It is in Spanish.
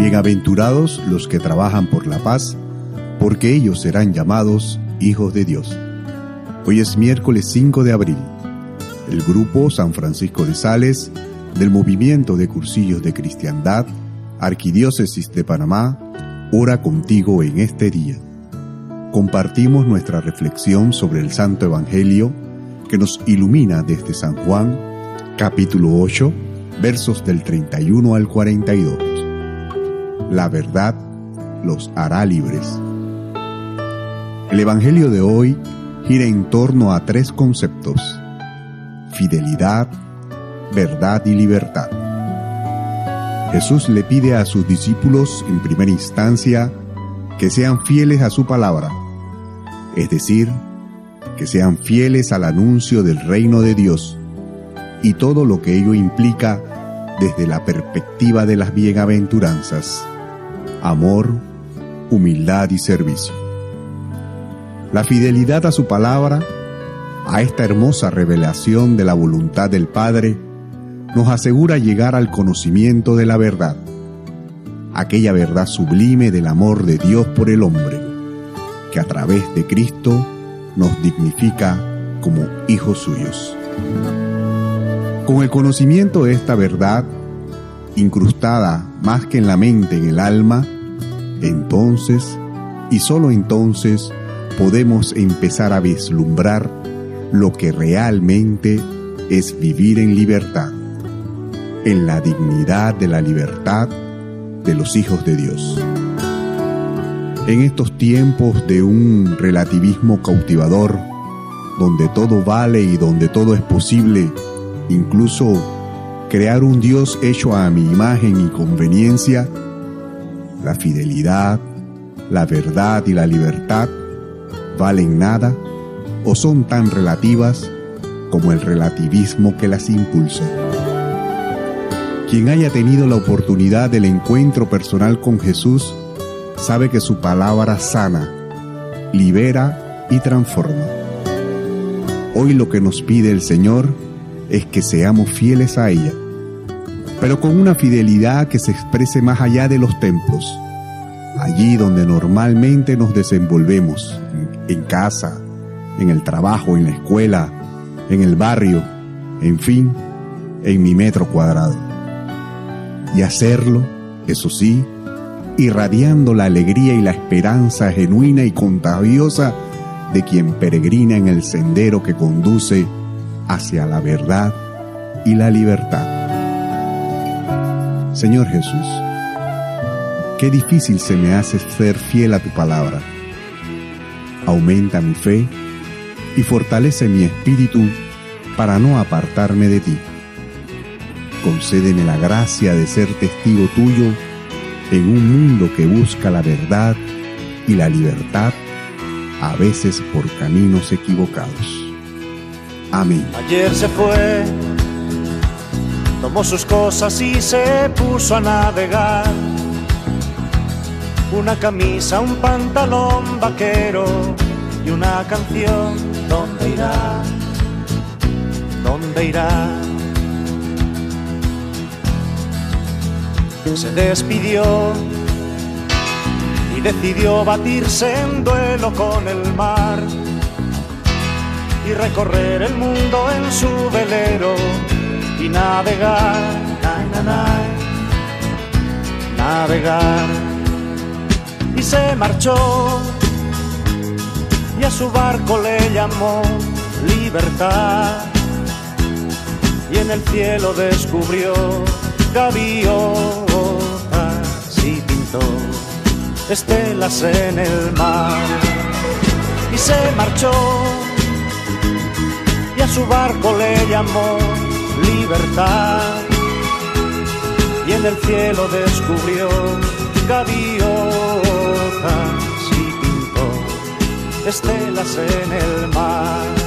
Bienaventurados los que trabajan por la paz, porque ellos serán llamados hijos de Dios. Hoy es miércoles 5 de abril. El grupo San Francisco de Sales, del Movimiento de Cursillos de Cristiandad, Arquidiócesis de Panamá, ora contigo en este día. Compartimos nuestra reflexión sobre el Santo Evangelio que nos ilumina desde San Juan, capítulo 8, versos del 31 al 42. La verdad los hará libres. El Evangelio de hoy gira en torno a tres conceptos: fidelidad, verdad y libertad. Jesús le pide a sus discípulos en primera instancia que sean fieles a su palabra, es decir, que sean fieles al anuncio del reino de Dios y todo lo que ello implica desde la perspectiva de las bienaventuranzas: amor, humildad y servicio. La fidelidad a su palabra, a esta hermosa revelación de la voluntad del Padre, nos asegura llegar al conocimiento de la verdad, aquella verdad sublime del amor de Dios por el hombre, que a través de Cristo nos dignifica como hijos suyos. Con el conocimiento de esta verdad, incrustada más que en la mente, en el alma, entonces, y solo entonces, podemos empezar a vislumbrar lo que realmente es vivir en libertad, en la dignidad de la libertad de los hijos de Dios. En estos tiempos de un relativismo cautivador, donde todo vale y donde todo es posible, incluso crear un Dios hecho a mi imagen y conveniencia, la fidelidad, la verdad y la libertad valen nada o son tan relativas como el relativismo que las impulsa. Quien haya tenido la oportunidad del encuentro personal con Jesús sabe que su palabra sana, libera y transforma. Hoy lo que nos pide el Señor es que seamos fieles a ella, pero con una fidelidad que se exprese más allá de los templos, allí donde normalmente nos desenvolvemos, en casa, en el trabajo, en la escuela, en el barrio, en fin, en mi metro cuadrado. Y hacerlo, eso sí, irradiando la alegría y la esperanza genuina y contagiosa de quien peregrina en el sendero que conduce hacia la verdad y la libertad. Señor Jesús, qué difícil se me hace ser fiel a tu palabra. Aumenta mi fe y fortalece mi espíritu para no apartarme de ti. Concédeme la gracia de ser testigo tuyo en un mundo que busca la verdad y la libertad, a veces por caminos equivocados. Amén. Ayer se fue, tomó sus cosas y se puso a navegar. Una camisa, un pantalón vaquero y una canción. ¿Dónde irá? ¿Dónde irá? Se despidió y decidió batirse en duelo con el mar y recorrer el mundo en su velero y navegar, navegar. Y se marchó y a su barco le llamó libertad, y en el cielo descubrió gaviotas y pintó estelas en el mar. Y se marchó y a su barco le llamó libertad, y en el cielo descubrió gaviotas y pintó estelas en el mar.